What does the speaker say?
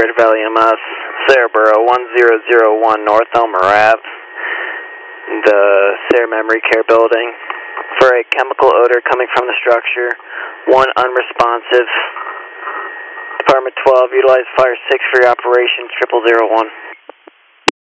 Greater Valley EMS, Sarahboro 1001 North Elmer Ave, the Sarah Memory Care Building, for a chemical odor coming from the structure. 1 unresponsive. Department 12, utilize Fire 6 for your operation, 0001.